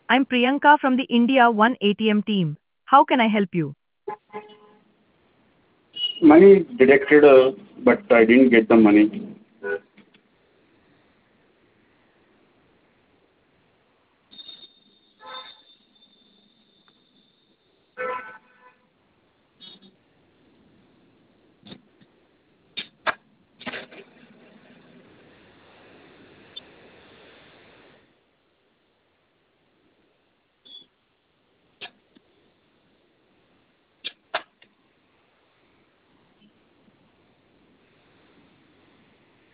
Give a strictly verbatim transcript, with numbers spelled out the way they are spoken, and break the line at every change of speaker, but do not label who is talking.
I'm Priyanka from the India One A T M team. How can I help you?
Money deducted, uh, but I didn't get the money.